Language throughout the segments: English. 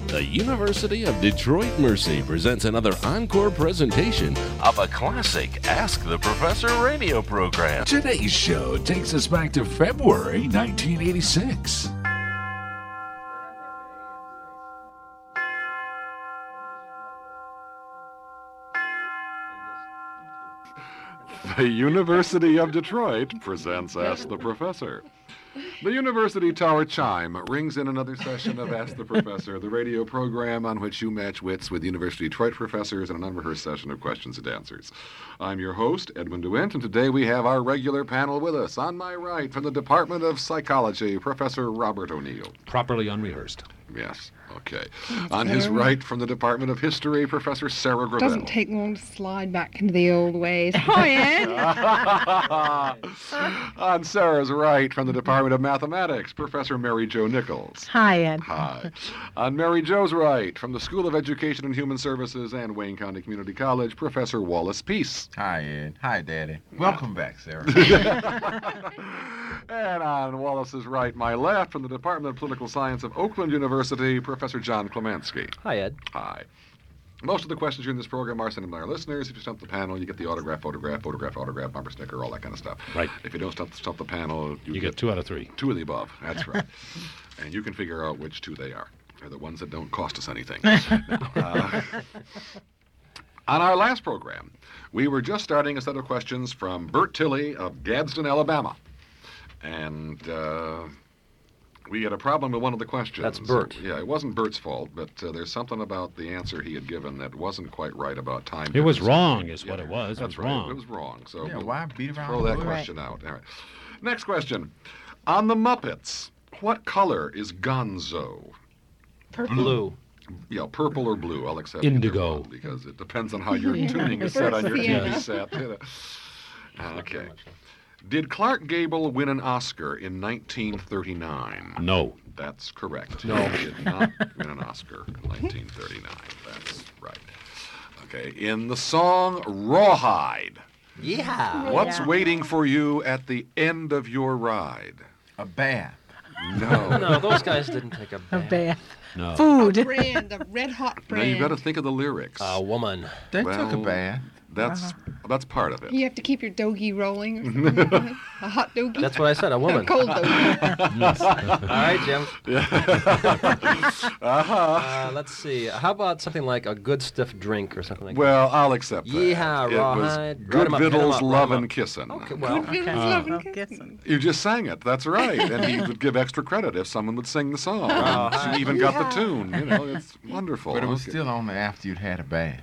The University of Detroit Mercy presents another encore presentation of a classic Ask the Professor radio program. Today's show takes us back to February 1986. The University of Detroit presents Ask the Professor. The University Tower chime rings in another session of Ask the Professor, the radio program on which you match wits with University Detroit professors in an unrehearsed session of questions and answers. I'm your host, Edmund DeWint, and today we have our regular panel with us. On my right, from the Department of Psychology, Professor Robert O'Neill. Properly unrehearsed. Yes, okay. On his right, from the Department of History, Professor Sarah Gravel. Doesn't take long to slide back into the old ways. Hi, Ed. On Sarah's right, from the Department of Mathematics, Professor Mary Jo Nichols. Hi, Ed. Hi. On Mary Jo's right, from the School of Education and Human Services and Wayne County Community College, Professor Wallace Peace. Hi, Ed. Hi, Daddy. Welcome back, Sarah. And on Wallace's right, my left, from the Department of Political Science of Oakland University, Professor John Klemanski. Hi, Ed. Hi. Most of the questions here in this program are sent in by our listeners. If you stump the panel, you get the autograph, bumper sticker, all that kind of stuff. Right. If you don't stump the panel, You get 2 out of 3. 2 of the above. That's right. And you can figure out which 2 they are. They're the ones that don't cost us anything. On our last program, we were just starting a set of questions from Bert Tilley of Gadsden, Alabama. And we had a problem with one of the questions. That's Bert. Yeah, it wasn't Bert's fault, but there's something about the answer he had given that wasn't quite right about time. It was difference. wrong, is what it was. That's It was right. wrong. It was wrong. So Yeah, why beat around throw the that bush? question out. All right. Next question. On the Muppets, what color is Gonzo? Blue. Yeah, purple or blue. I'll accept Indigo. either one, because it depends on how your tuning is set on your Sienna. TV set. Okay. Did Clark Gable win an Oscar in 1939? No. That's correct. No. He did not win an Oscar in 1939. That's right. Okay. In the song Rawhide, Yeah. what's Yeah. waiting for you at the end of your ride? A bath. No. No, those guys didn't take a A bath. bath. No. A Food. brand, a red hot Now brand. you've got to think of the lyrics. A woman. They took a Well, bath. That's part of it. You have to keep your dogie rolling or something. A hot dogie. That's what I said, a A woman. cold dogie. All right, Jim. Uh-huh. Let's see. How about something like a good stiff drink or something like that? Well, I'll accept that. Yeehaw, It was Rawhide. Write Good 'em up, hit 'em Vittles, up, write Love 'em and up. Kissin'. Okay, well, Kissing. You just sang it. That's right. And he would give extra credit if someone would sing the song. Rawhide. She even got the tune. You know, it's wonderful. But it was Okay. still only after you'd had a bath.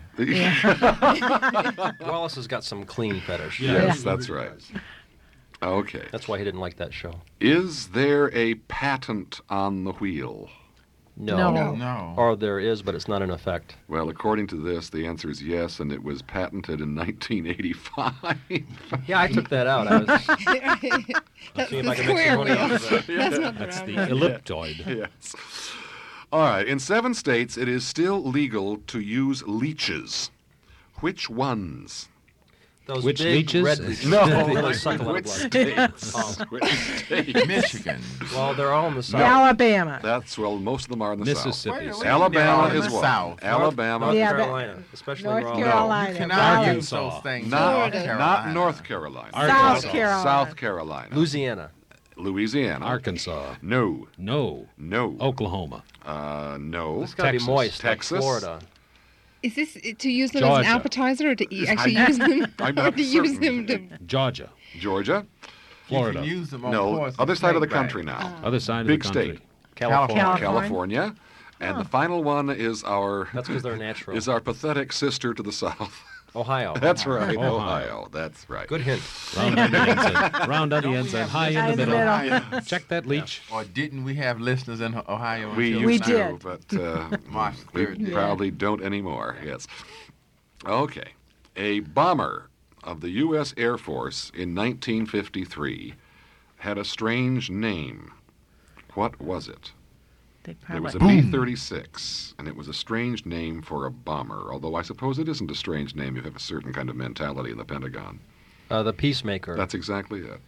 Wallace has got some clean fetish. Yes, that's right. Okay. That's why he didn't like that show. Is there a patent on the wheel? No. No. No. Or there is, but it's not in effect. Well, according to this, the answer is yes, and it was patented in 1985. Yeah, I took that out. I was That's see if the I can make square some money wheel. off of that. That's not the That's round the one. elliptoid. Yes. All right. In 7 states, it is still legal to use leeches. Which ones? Those Which big leeches? red leeches. No. They really suck a lot of Which blood. states? Which states? Michigan. Well, they're all in the south. Alabama. That's, well, most of them are in the Mississippi. Wait, South. Alabama they're is in the what? South. Alabama. North Yeah, but- Carolina, especially North Raleigh. Carolina. You cannot use Arkansas. those things. Not, Florida. not North Carolina. Arkansas. South Carolina. South Carolina. Louisiana. Louisiana. Arkansas. No. No. No. Oklahoma. No. It's got to be Texas. moist, Texas. like Florida. Is this to use them as an Georgia. appetizer or to actually use them? I'm Or not to use certain. them to... Georgia. Georgia. Florida. You can use them on No. horse Other and side of the snake country bite. now. Other side Big of the country. state. California. California. And the final one is our That's because they're natural. is our pathetic sister to the south. Ohio. That's right. Ohio. Ohio. That's right. Good hint. Round on the inside. Round on the Don't we inside. have High in High the in the middle. middle. Check that leech. Or didn't we have listeners in Ohio? We until used now? did. to, but March we 3rd. probably don't anymore. Yes. Okay. A bomber of the U.S. Air Force in 1953 had a strange name. What was it? They It probably was a B-36, and it was a strange name for a bomber, although I suppose it isn't a strange name. You have a certain kind of mentality in the Pentagon. The Peacemaker. That's exactly it.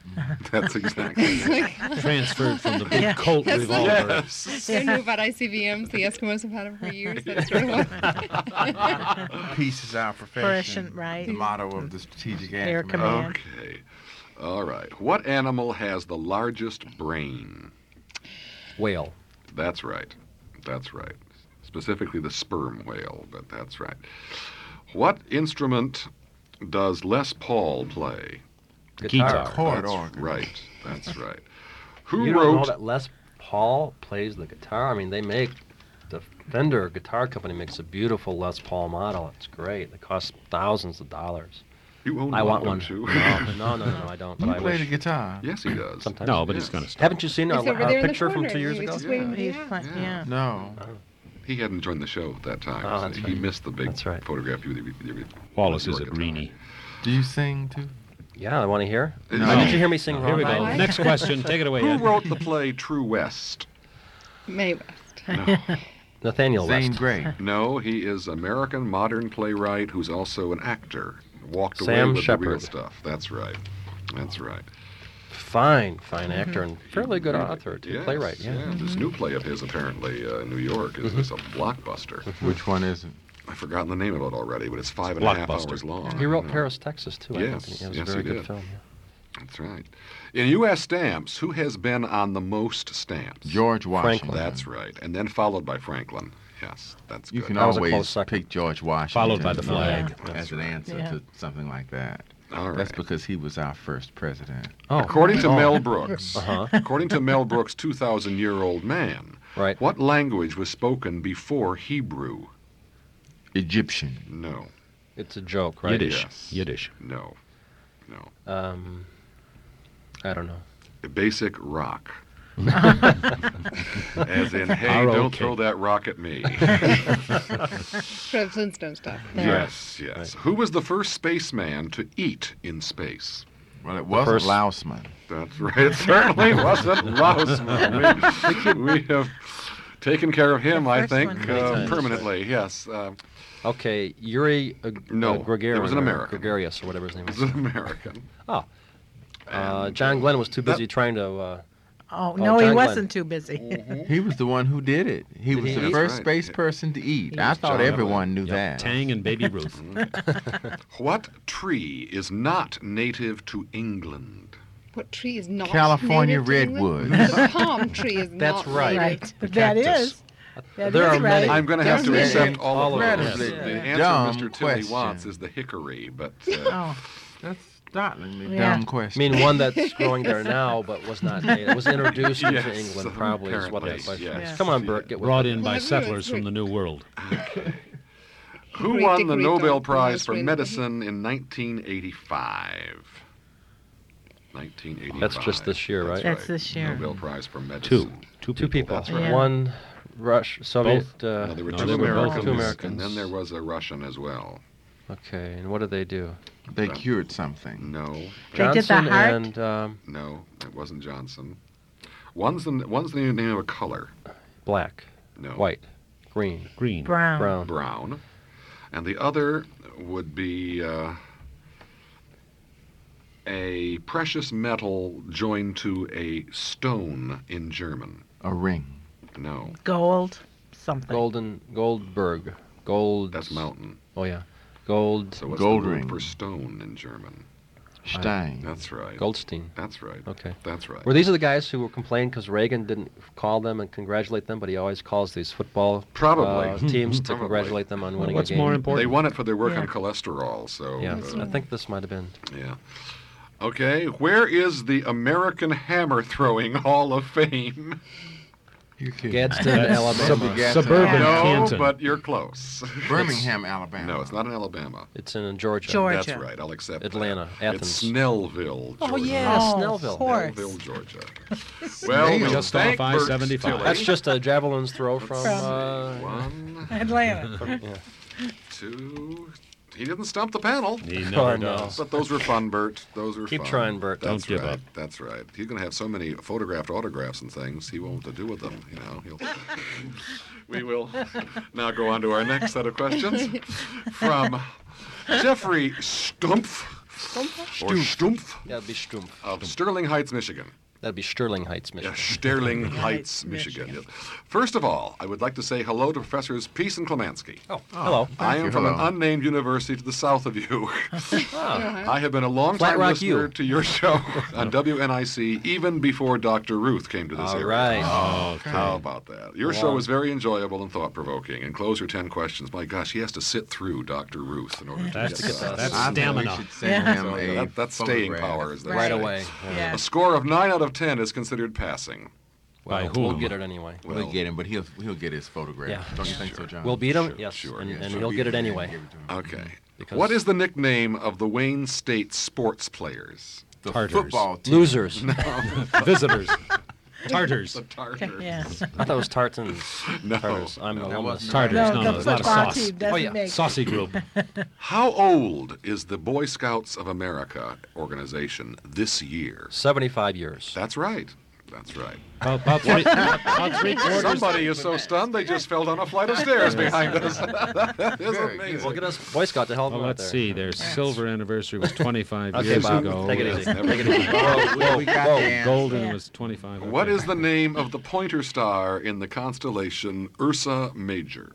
That's exactly right. Transferred from the big Yeah. Colt revolver. Yes. I knew about ICBMs. The Eskimos have had them for years. That's sort of what. Peace is our profession. Right. The motto of the strategic Air acumen. Command. Okay. All right. What animal has the largest brain? Whale. That's right. That's right. Specifically the sperm whale, but that's right. What instrument does Les Paul play? Guitar. Chord That's organ. right. That's right. Who You don't know wrote? that Les Paul plays the guitar? I mean, they make the Fender guitar company makes a beautiful Les Paul model. It's great. It costs thousands of dollars. You own I want one. don't you? No, I don't. But You I play wish. the guitar? Yes, he does. Sometimes. No, but Yeah. he's going to stop. Haven't you seen He's over our there in the picture from corner. 2 years He was ago? just waiting to He's yeah. fun- yeah. No. He hadn't joined the show at that time. Oh, so that's he right. missed the big That's right. photograph. Wallace with is your a guitar. greenie. Do you sing too? Yeah, I want to hear. No. Why did you hear me sing Here we wrong? go. Why? Next question. Take it away, Who Ed. wrote the play True West? Mae West. No. Nathaniel Zane West. Grey. No, he is American modern playwright who's also an actor. Walked away Sam with the real Shepard. stuff. That's right. That's right. Fine actor and fairly good author, too. Yes, Playwright, yeah. This new play of his, apparently, in New York, is a blockbuster. Which one is it? I've forgotten the name of it already, but it's 5.5 Blockbuster. hours long. He wrote Yeah. Paris, Texas, too. I Yes, think. It was yes, a very he good did. film. Yeah. That's right. In U.S. stamps, who has been on the most stamps? George Washington. Franklin. That's right. And then followed by Franklin. Yes, that's You good. can That was a close always second. pick George Washington. Followed by the flag. As an answer Yeah. to something like that. All right. That's because he was our first president. Oh, According to Mel Brooks, Uh-huh. according to Mel Brooks' 2,000-year-old man, Right. what language was spoken before Hebrew? Egyptian. No, It's a joke, right? Yiddish. Yes. Yiddish. no. I don't know. Basic rock. As in, hey, don't R.O.K.. throw that rock at me. Fred Flintstone stuff. Yes, yes. Who was the first spaceman to eat in space? Well, it wasn't first- Lausman. That's right. It certainly wasn't Lausman. We have taken care of him, I first think, one. Many times. permanently. Yes. Okay, Yuri No, Gagarin. it was an or American. Gregarious, or whatever his name He's is. an American. Oh. And, John Glenn was too busy that- trying to... Oh, Oh, no, he John wasn't too busy. He was the one who did it. He Did was he the eat? first Right. space person to eat. He I was thought John everyone knew Yep, that. Tang and Baby Ruth. What tree is not native to England? What tree is not California native to England? redwood. The palm tree is That's not right. native. Right. The That cactus. is. That There is are many. right. I'm going to have to There's accept an all of those. incredibly The answer dumb Mr. Tilly question. wants is the hickory, but Oh, That's startlingly Yeah. dumb I question. mean, one that's growing there now, but was not native. Was introduced Yes, into England, probably, is what that apparently, question yes. is. Come on, Bert, get with Brought it. in by Well, settlers from the New World. who Hickory won the dickory Nobel dock, Prize for almost Medicine in 1985? 1985. That's just this year, right? That's this year. Nobel Prize for Medicine. Two people. That's right. Yeah. One Soviet. No, there were No, two they were both Americans, Two Americans. and then there was a Russian as well. Okay, and what did they do? They cured something. No, They did the Johnson heart? and no, it wasn't Johnson. One's the name of a color. black, No, white, green, Green. brown. brown. brown, and the other would be a precious metal joined to a stone in German. A ring. No, Gold. Something. Goldberg, gold. that's mountain. Oh yeah, gold. So what's Gold the word ring. for stone in German? Stein. That's right. Goldstein. That's right. Okay. That's right. Were these the guys who were complaining because Reagan didn't call them and congratulate them, but he always calls these football Probably. teams to Probably. congratulate them on winning What's a game? more They important? won it for their work Yeah. on cholesterol. So Yeah, I think this might have been. yeah. Okay, where is the American Hammer Throwing Hall of Fame? You're kidding. Gadsden, Alabama. Gadsden. Suburban No, Canton. but you're close. Birmingham, Alabama. No, it's not in Alabama. It's in Georgia. Georgia. That's right. I'll accept Atlanta, that. Athens. It's Snellville, Georgia. Oh yeah, Oh, Snellville. of course. Snellville, Georgia. Well, we'll Just off thank Bert I-75. Stilley. That's just a javelin's throw from. One, Atlanta. Yeah. two. He didn't stump the panel. He Oh, never no. does. But those were fun, Bert. Those were Keep fun. trying, Bert. That's Don't give right. up. That's right. He's going to have so many photographed autographs and things, he won't know what to do with them. You know. We will now go on to our next set of questions from Jeffrey Stumpf. or Stumpf That'd be Strumpf. of Sterling Heights, Michigan. That'd be Sterling Heights, Yeah, Michigan. Sterling Heights, Michigan. Yes. First of all, I would like to say hello to Professors Peace and Klemansky. Oh, hello. I am you, from an hello. unnamed university to the south of you. I have been a long Flat time Rock listener U. to your show on WNIC even before Dr. Ruth came to this All area. right. How about that? Your show was very enjoyable and thought-provoking. And closer 10 questions. My gosh, he has to sit through Dr. Ruth in order to That's get that. that's I think we stamina. should send him Yeah, a that's staying photograph. power, as they Right say. away. Yeah. A score of 9 out of 10 is considered passing. By Well, whom? we'll get it anyway. We'll get him, but he'll get his photograph. Yeah. Don't you think so, John? We'll beat him, Sure, yes, sure, and, yes, and sure. he'll get it anyway. Give it to him. Okay. Because- What is the nickname of the Wayne State sports players? The Tartars. football team. Losers. Visitors. Tartars. The Tartars. Yeah. I thought it was Tartans. No. Tartars. I'm No, that almost. wasn't Tartars. No, No, the there's a lot of football sauce. team doesn't Oh, yeah. make. Saucy group. How old is the Boy Scouts of America organization this year? 75 years. That's right. That's right. About three quarters. Somebody is so stunned they just fell down a flight of stairs behind us. That is Very amazing. Well, get us Boy Scout to help Well, them out let's there. see. Their silver anniversary was 25 Okay, years Bob, ago. take it Yes, easy. never Take it easy. We got the answer. Golden Yeah. was 25. What okay. is the name of the pointer star in the constellation Ursa Major?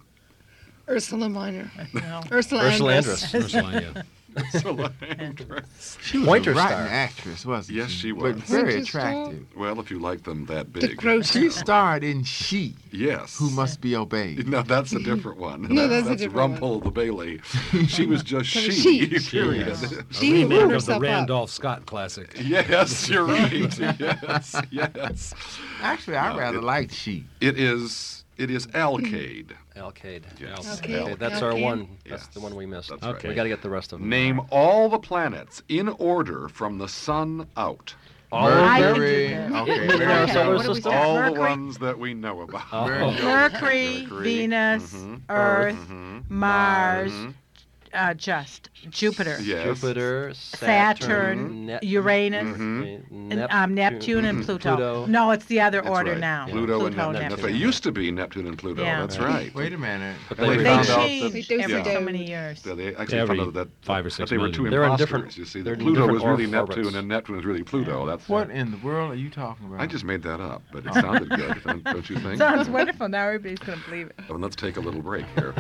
Ursula Minor. No. Ursula Ursula Andress. Andress. Ursula, yeah. Ursula Andress. She was Pointer a rotten star. actress, wasn't Yes, she But was. very Pointer star? attractive. Well, if you like them that The big. gross. She starred in She, Yes. Who Must Be Obeyed. No, that's a different one. No, that's a different one. Rumpel the Bailey. She was just That was she. she. Period. She Remake blew of the herself up. Randolph Scott classic. Yes, you're right. Yes, yes. Actually, I rather liked She. It is Alcade. Alcade. Yes. Okay. Okay, that's our Alcade. one. That's Yes, the one we missed. that's right. We got to get the rest of them. Name all the planets in order from the sun out. All I can do Mercury. this. Okay, In our Mercury. solar What do we system. start? All the Mercury. ones that we know about. Oh. Mercury, Venus, Earth, Mars, just Jupiter, Yes. Jupiter, Saturn, Nep- Uranus, Mm-hmm. and, Neptune and Pluto. No, it's the other That's order right. now. Pluto and Neptune. Neptune. It used to be Neptune and Pluto. Yeah. That's right. Wait a minute. But And they they They found out change that- every Yeah. so many years. So they actually Every found out that 5 or that 6 they were million. two They're in imposters. different- You see, they're that in Pluto was different really orbits. Neptune and Neptune was really Pluto. That's What in the world are you talking about? I just made that up, but it sounded good, don't you think? Sounds wonderful. Now everybody's going to believe it. Well, let's take a little break here.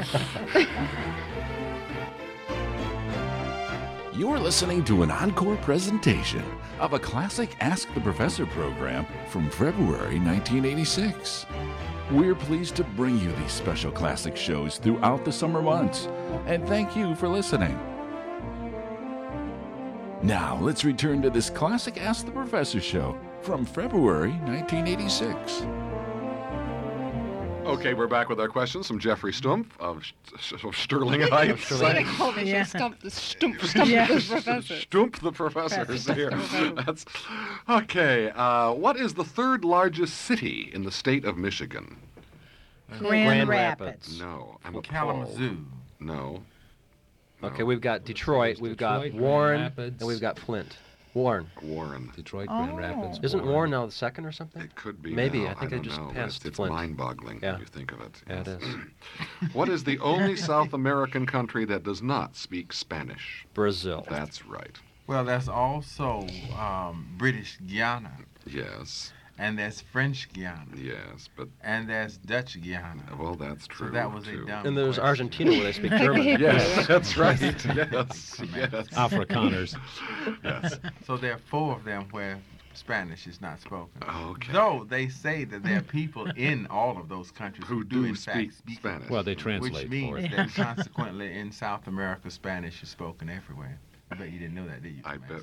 You're listening to an encore presentation of a classic Ask the Professor program from February 1986. We're pleased to bring you these special classic shows throughout the summer months, and thank you for listening. Now, let's return to this classic Ask the Professor show from February 1986. Okay, we're back with our questions from Jeffrey Stumpf of Sterling Heights. What do they call this? Yeah. Stump the stump Yeah. the professor. Stumpf the professor is here. That's okay. What is the third largest city in the state of Michigan? Grand Rapids. No, I'm appalled. Kalamazoo. No. Okay, we've got Detroit, we've got Detroit, Warren, Grand Rapids. and we've got Flint. Warren. Warren. Detroit, Oh. Grand Rapids. Isn't Warren now the second or something? It could be. Maybe. now, I think don't just know, but passed It's Flint. mind-boggling Yeah. when you think of it. Yeah, it is. What is the only South American country that does not speak Spanish? Brazil. That's right. Well, that's also British Guiana, Yes. and that's French Guiana, Yes, but and that's Dutch Guiana. well, that's true. So that was too. a dumb And there's question. Argentina where they speak German. Yes, that's right. Yes, yes, Afrikaners. yes. So there are 4 of them where Spanish is not spoken. Okay. Though they say that there are people in all of those countries Who who do in speak fact speak Spanish. Well, they which translate for means it. that consequently in South America Spanish is spoken everywhere. I bet you didn't know that, did you? I bet.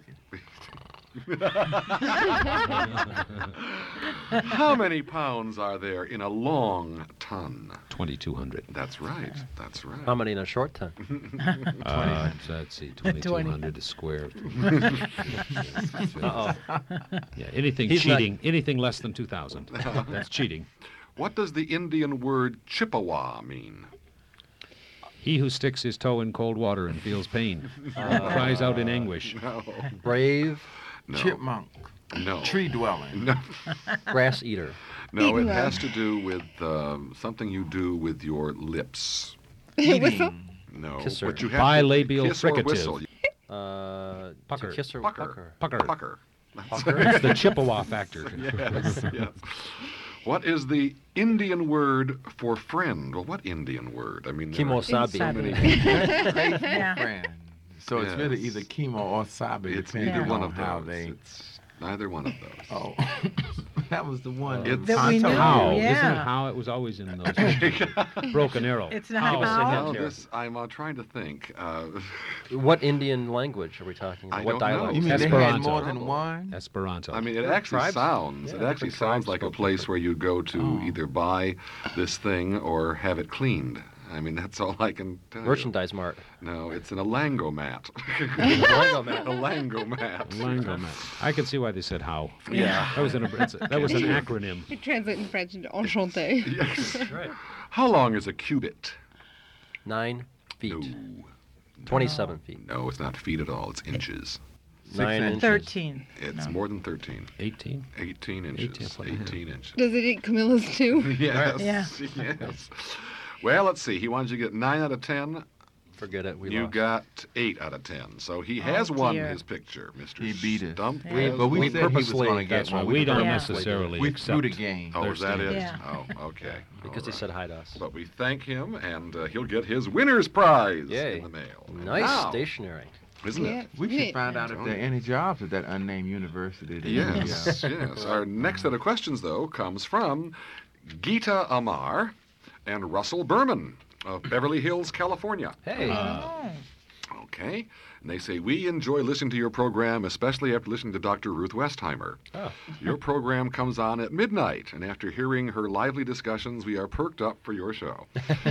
Tomasky? How many pounds are there in a long ton? 2,200. That's right. That's right. How many in a short ton? So let's see, 2,200 is square. Uh-oh. Yeah, anything He's not- cheating, anything less than 2,000. That's cheating. What does the Indian word Chippewa mean? He who sticks his toe in cold water and feels pain cries out in anguish. No. Brave No. Chipmunk. No. Tree dwelling. No. grass eater. No, it Eating has them. to do with something you do with your lips. Whistle. Eating. No. Kisser. But you have Bilabial to kiss or fricative. whistle. Pucker. To kiss her. Pucker. Pucker. Pucker. It's the Chippewa factor. Yes, yes. What is the Indian word for friend? Well, what Indian word? I mean, there are Kimosabi. so many. Faithful Yeah. friend. So it's really Yes. either chemo or sabi. It's depending neither one on of how those. they. It's neither one of those. Oh, that was the one. It's- That we Tonto. knew. How? Yeah. Isn't it how? It was always in those. Broken Arrow. It's not How? how? Now Here. this, I'm trying to think. What Indian language are we talking about? I what don't know. dialect? You mean they had Esperanto. more than one? Esperanto. I mean, it There are actually tribes. sounds. Yeah, it actually different tribes sounds like a spoke place where you go to Oh. either buy this thing or have it cleaned. I mean, that's all I can tell you. Merchandise mart. No, it's an Alangomat. Alangomat. Alangomat. Langomat. I can see why they said how. Yeah. That was an acronym. It translates in French into enchanté. Yes. Right. How long is a cubit? 9 feet. No. 27 feet. No, it's not feet at all. It's inches. 9 inches. inches. 13. It's No. more than 13. 18. 18 inches. 18 inches. Does it eat Camilla's too? Yes. Yeah. Yes. Well, let's see. He wanted you to get 9 out of 10. Forget it. We You lost. got 8 out of 10. So he has won dear. his picture, Mr. He beat us. Stump. Yeah. has But we won. said he was purposely- going to get That's right. one. We don't Yeah. necessarily We accept. threw the game. Oh, is that it? Yeah. Oh, okay. because All he right. said hi to us. But we thank him, and he'll get his winner's prize Yay. in the mail. And Nice now, stationery. isn't Yeah. it? We should Yeah. find out if there are any jobs at that unnamed university. that Yes, yes. Our next set of questions, though, comes from Geeta Amar and Russell Berman of Beverly Hills, California. Hey. Oh. Okay. And they say, we enjoy listening to your program, especially after listening to Dr. Ruth Westheimer. Oh. Your program comes on at midnight, and after hearing her lively discussions, we are perked up for your show.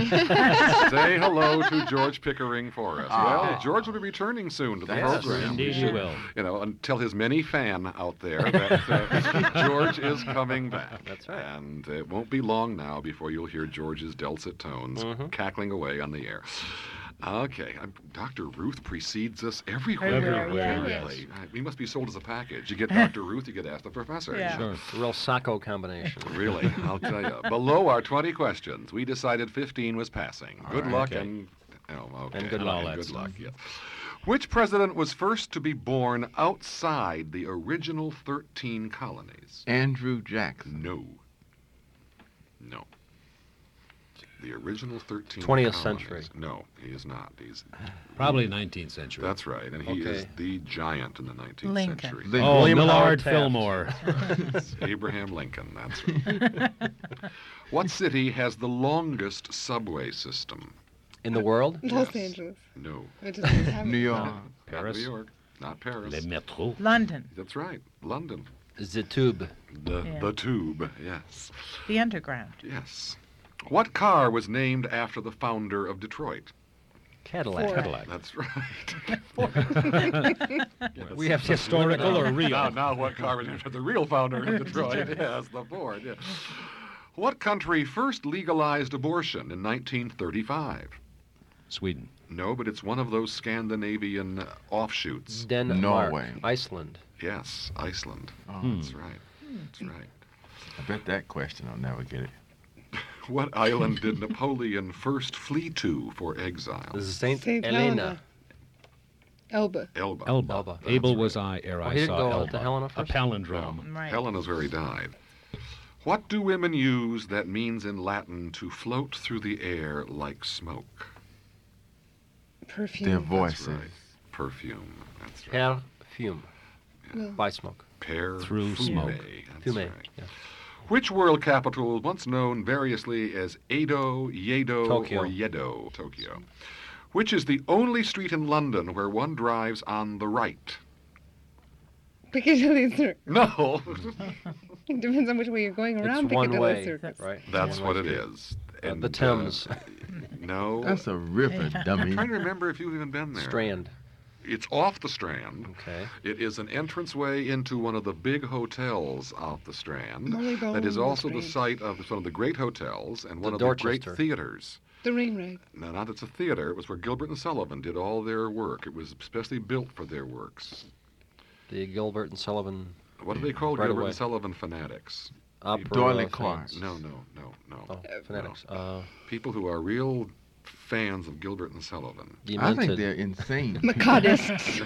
Say hello to George Pickering for us. Well, George will be returning soon to the Yes, program. Indeed We he should, will. You know, and tell his many fan out there that George is coming back. That's right. And it won't be long now before you'll hear George's dulcet tones cackling away on the air. Okay, Dr. Ruth precedes us everywhere. Everywhere, yeah. Really. We must be sold as a package. You get Dr. Ruth, you get Ask the Professor. Yeah. Sure. It's a real Sacco combination. Really, I'll tell you. Below our 20 questions, we decided 15 was passing. Good right, luck okay. and okay. And good luck. And All good that luck. Yeah. Which president was first to be born outside the original 13 colonies? Andrew Jackson. No. No. The original 13 20th colonies. century. No, he is not. He's Probably 19th century. That's right, and he is Okay. the giant in the 19th Lincoln. century. Lincoln. Oh, William Millard Howard Taft. Fillmore. It's Abraham Lincoln, that's right. What city has the longest subway system? In the world? Los Yes. Angeles. No. It doesn't have New it. York. Not Paris. New York. Not Paris. Le métro. London. That's right. London. The tube. Yeah. The tube. Yes. The underground. Yes. What car was named after the founder of Detroit? Cadillac. Ford. Cadillac. That's right. We have to Historical or real? Now what car was named after the real founder of Detroit? Yes, the Ford. Yeah. What country first legalized abortion in 1935? Sweden. No, but it's one of those Scandinavian offshoots. Denmark. Norway. Iceland. Yes, Iceland. Oh, That's right. That's right. I bet that question I'll never get it. What island did Napoleon first flee to for exile? Saint Saint Helena. Elba. Elba. Elba. Elba. Able That's was right. I ere Oh, I he didn't saw go Elba. to Helena A first? palindrome. Right. Helena's where he died. What do women use that means in Latin to float through the air like smoke? Perfume. Their That's voices. right. Perfume. That's right. Perfume. No. By smoke. Pear Through fume. smoke. That's Fume. right. Yes. Which world capital was once known variously as Edo, Yedo, Tokyo. or Yedo? Tokyo. Which is the only street in London where one drives on the right? Piccadilly Circus. No. It depends on which way you're going around It's one Piccadilly way, Circus. right? That's One-way what it street. is. The Thames. No. That's a ripper, I'm dummy. trying to remember if you've even been there. Strand. It's off the Strand. Okay. It is an entranceway into one of the big hotels off the Strand. Marylebone, That is the also the Strand. site of one of the great hotels and one of Dorchester. the great theaters. The Rain Rag. No, not it's a theater. It was where Gilbert and Sullivan did all their work. It was especially built for their works. The Gilbert and Sullivan What do they call Right Gilbert away. and Sullivan fanatics? Opera. Doily fans. Clark. No. Oh, fanatics. People who are real fans of Gilbert and Sullivan? I think they're insane. Macadists.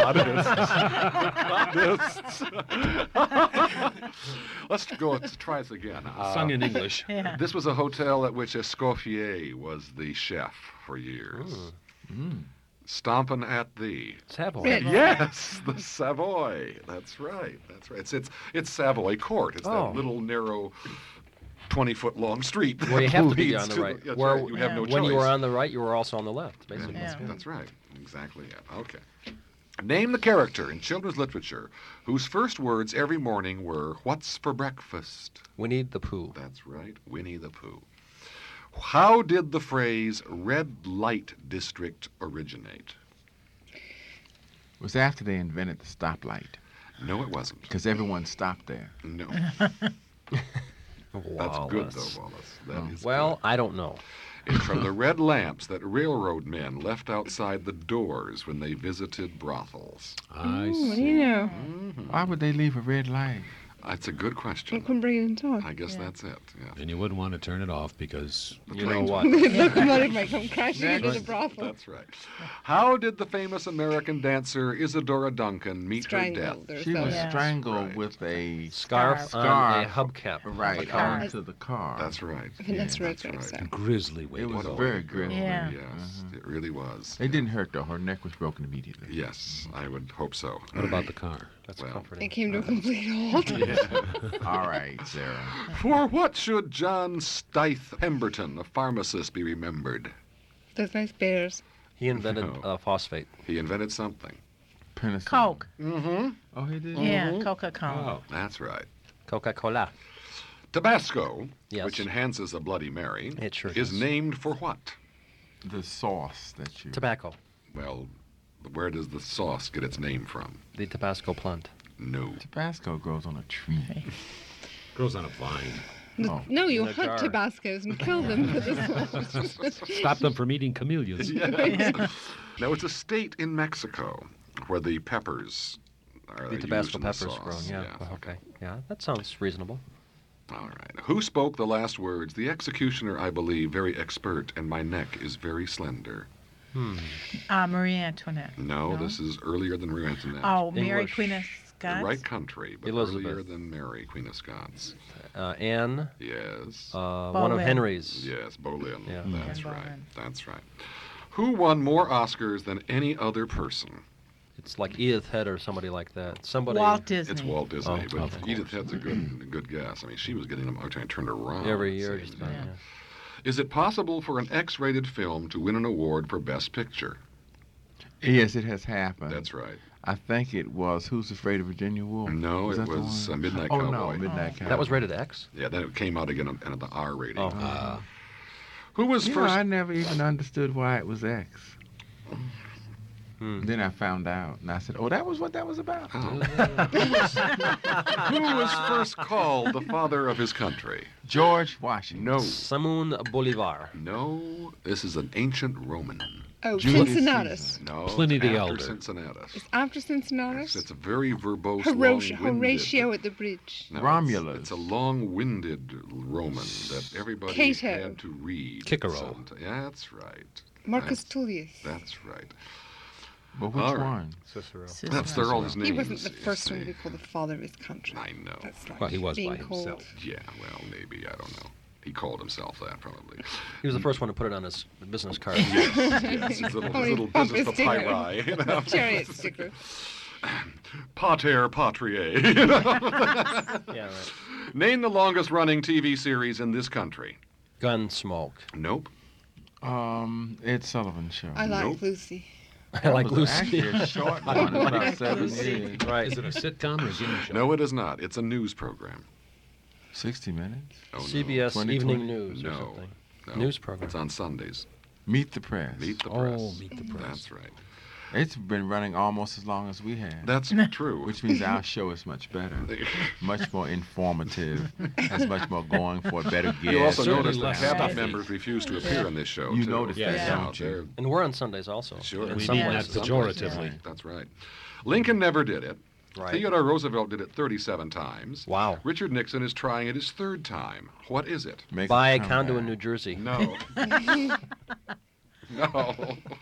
Let's try this again. Sung in English. Yeah. This was a hotel at which Escoffier was the chef for years. Stomping at the Savoy. Yes, the Savoy. That's right. It's Savoy Court. It's that little narrow 20-foot long street. Where you have to be on the right. That's Where right. You have no choice. when you were on the right, you were also on the left, basically. Yeah. That's right. Exactly it. Okay. Name the character in children's literature whose first words every morning were, "What's for breakfast?" Winnie the Pooh. That's right. Winnie the Pooh. How did the phrase red light district originate? It was after they invented the stoplight, No, it wasn't. because everyone stopped there. No. That's good, though, Wallace. That is Well, good. I don't know. It's from the red lamps that railroad men left outside the doors when they visited brothels. I What do see. you know? Why would they leave a red light? That's a good I question. couldn't bring it in time. I guess that's it. Yeah. And you wouldn't want to turn it off because You know what? The locomotive might come crashing into the brothel. That's right. How did the famous American dancer Isadora Duncan meet her Strangled death? She was Yeah. strangled Right. with a Scarf on a Scarf. hubcap. right car. onto the car. That's right. Vanessa That's Redgrave, right. so. grisly way It to was go. very grisly. Yeah. Yes, it really was. It didn't hurt though. Her neck was broken immediately. Yes, I would hope so. What about the car? That's Well, comforting. It came to a complete halt. All right, Sarah. For what should John Stith Pemberton, a pharmacist, be remembered? Those nice bears. He invented No. phosphate. He invented something. Penicillin. Coke. Mm-hmm. Oh, he did. Yeah, Coca-Cola. Oh, That's right. Coca-Cola. Tabasco, Yes. which enhances a Bloody Mary, It sure is does. named for what? The sauce that you. Tobacco. Well, where does the sauce get its name from? The Tabasco plant. No. Tabasco grows on a tree. grows on a vine. Oh. No, you In a hunt jar. Tabascos and kill them for the sauce. Stop them from eating camellias. Yes. Now, it's a state in Mexico where the peppers are The used Tabasco in the peppers sauce. grown. Yeah. Well, okay. Yeah, that sounds reasonable. All right. Who spoke the last words? The executioner, I believe, very expert, and my neck is very slender. Marie Antoinette. No, No? this is earlier than Marie Antoinette. Oh, Mary English. Queen of The Scots. right country, but Elizabeth. earlier than Mary, Queen of Scots. Anne, Yes. one of Boleyn. Henry's. Yes, Boleyn. Yeah. That's Boleyn. right. That's right. Who won more Oscars than any other person? It's like Edith Head or somebody like that. Somebody Walt Disney. It's Walt Disney, Oh, but of Edith Head's a good guess. I mean, she was getting them out trying to turn around. every year. Same Just thing. about, yeah. Is it possible for an X-rated film to win an award for Best Picture? Yes, it has happened. That's right. I think it was Who's Afraid of Virginia Woolf? No, it that the was one? Midnight Oh Cowboy. no, Midnight Cowboy. That was rated X. Yeah, then it came out again at the R rating. Oh. Who was You know, first? I never even understood why it was X. Hmm. Then I found out, and I said, "Oh, that was what that was about." Oh. Who was first called the father of his country? George Washington. No. Simon Bolivar. No, this is an ancient Roman. Oh, Julius Cincinnatus. Caesar. No, Pliny it's the after Elder. Cincinnatus. It's after Cincinnatus. It's a very verbose, Horatio long-winded. at the bridge. No, Romulus. It's a long-winded Roman that everybody Cato. had to read. Cicero. sometime. Yeah, that's right. Marcus Tullius. That's right. But which All right. one? Cicero. That's they're all his names. He wasn't the you first one to see. be called the father of his country. I know. That's like Well, he was being by called. himself. Yeah, well, maybe I don't know. He called himself that probably. He was the first one to put it on his business card. Yes, his little Oh, he business bumped his papyri. You know? Chariot sticker. Pater patriae. Yeah, right. Name the longest-running TV series in this country. Gunsmoke. Nope. Ed Sullivan Show. I like Nope. Lucy. I like That was Lucy. actually a short one, about 7 years. Right. Is it a sitcom or a game show? No, it is not. It's a news program. 60 Minutes. Oh, no. CBS 2020? Evening News or No. something. No. News program. It's on Sundays. Meet the Press. Meet the Oh, Press. Meet the Press. That's right. It's been running almost as long as we have. That's true. Which means our show is much better, much more informative, has much more going for a better guest. You also Certainly notice that less cabinet stuffy. members refuse to appear in this show. You too. notice that, Yeah, don't you? they're- And we're on Sundays also. Sure. In We some mean that places. pejoratively. That's right. Lincoln never did it. Right. Theodore Roosevelt did it 37 times. Wow. Richard Nixon is trying it his third time. What is it? Make Buy a comeback. condo in New Jersey. No. No.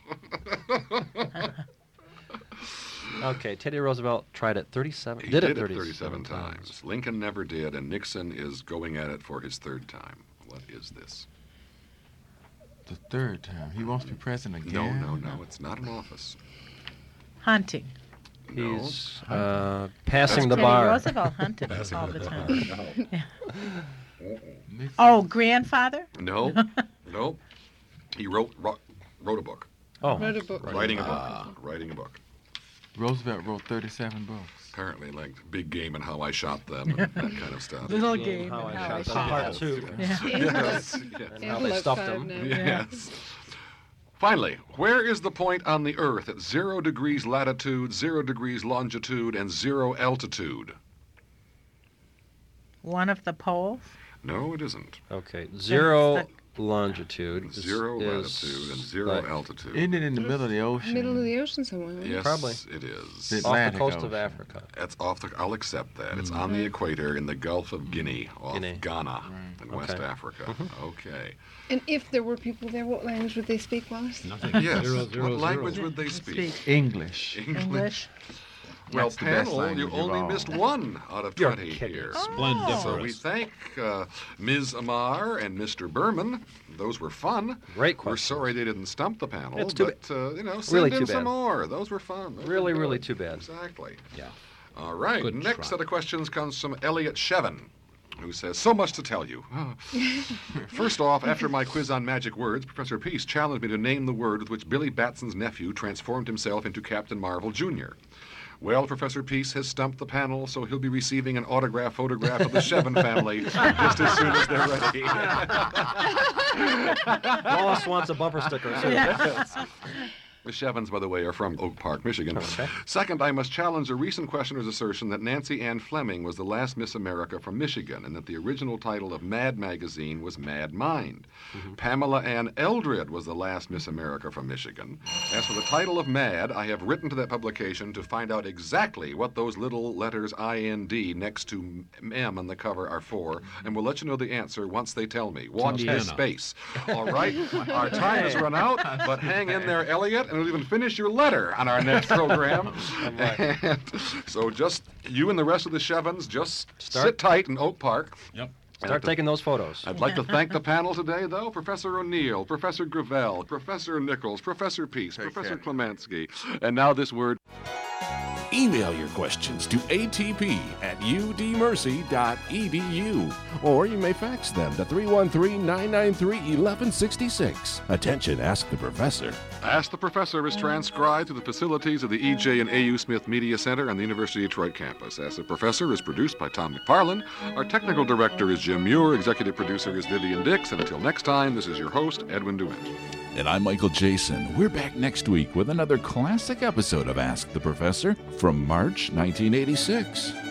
Okay, Teddy Roosevelt tried it 37. He did did it it 37 times. Lincoln never did, and Nixon is going at it for his third time. What is this? The third time. He wants to be president again? No. It's not an office. Hunting. He's passing the Teddy bar. Roosevelt hunted all the time. Yeah. Oh, grandfather? No. No. He wrote a book. Oh, Wrote a book. Writing a book. Writing a book. Roosevelt wrote 37 books. Apparently, like Big Game and How I Shot Them and that kind of stuff. Little Game, game. How and I how I Shot Them, shot Part them. 2. Yeah. Yes. How they stuffed him. Yes. Finally, where is the point on the Earth at 0 degrees latitude, 0 degrees longitude, and 0 altitude? One of the poles. No, it isn't. Okay, 0 longitude. 0 is latitude and 0 like altitude. Isn't it in the middle of the ocean? Middle of the ocean somewhere. Right? Yes, Probably. it is. The off the Atlantic coast of Ocean. Africa. That's off the. I'll accept that. It's on the equator in the Gulf of Guinea, off Guinea. Ghana, in West Okay. Africa. Okay. And if there were people there, what language would they speak, Wallace? Nothing. Yes. Zero, zero, What language zero. would they speak? English. English. Well, That's the best panel, you language of only all. missed 1 out of You're 20 kidding. here. Splendiferous. So we thank Ms. Amar and Mr. Berman. Those were fun. Great We're question. sorry they didn't stump the panel, It's too but send Really in too some bad. more. Those were fun. Those Really, were really good. too bad. Exactly. Yeah. All right. Good Next try. set of questions comes from Elliot Shevin, who says, so much to tell you. First off, after my quiz on magic words, Professor Peace challenged me to name the word with which Billy Batson's nephew transformed himself into Captain Marvel Jr. Well, Professor Peace has stumped the panel, so he'll be receiving an autograph photograph of the Shevin family just as soon as they're ready. Wallace wants a bumper sticker. So The Shevins, by the way, are from Oak Park, Michigan. Okay. Second, I must challenge a recent questioner's assertion that Nancy Ann Fleming was the last Miss America from Michigan and that the original title of Mad magazine was Mad Mind. Pamela Ann Eldred was the last Miss America from Michigan. As for the title of Mad, I have written to that publication to find out exactly what those little letters IND next to M on the cover are for, and we'll let you know the answer once they tell me. Watch Indiana. this space. All right? Our time has run out, but hang in there, Elliot, and we'll even finish your letter on our next program. And so just you and the rest of the Shevins just sit tight in Oak Park. Yep. start taking those photos. I'd like to thank the panel today, though. Professor O'Neill, Professor Gravel, Professor Nichols, Professor Peace, Professor Clemensky. And now this word. Email your questions to atp@udmercy.edu, or you may fax them to 313-993-1166. Attention, Ask the Professor. Ask the Professor is transcribed through the facilities of the E.J. and A.U. Smith Media Center on the University of Detroit campus. Ask the Professor is produced by Tom McFarland. Our technical director is Jim Muir. Executive producer is Vivian Dix. And until next time, this is your host, Edwin DeWint. And I'm Michael Jason. We're back next week with another classic episode of Ask the Professor from March 1986.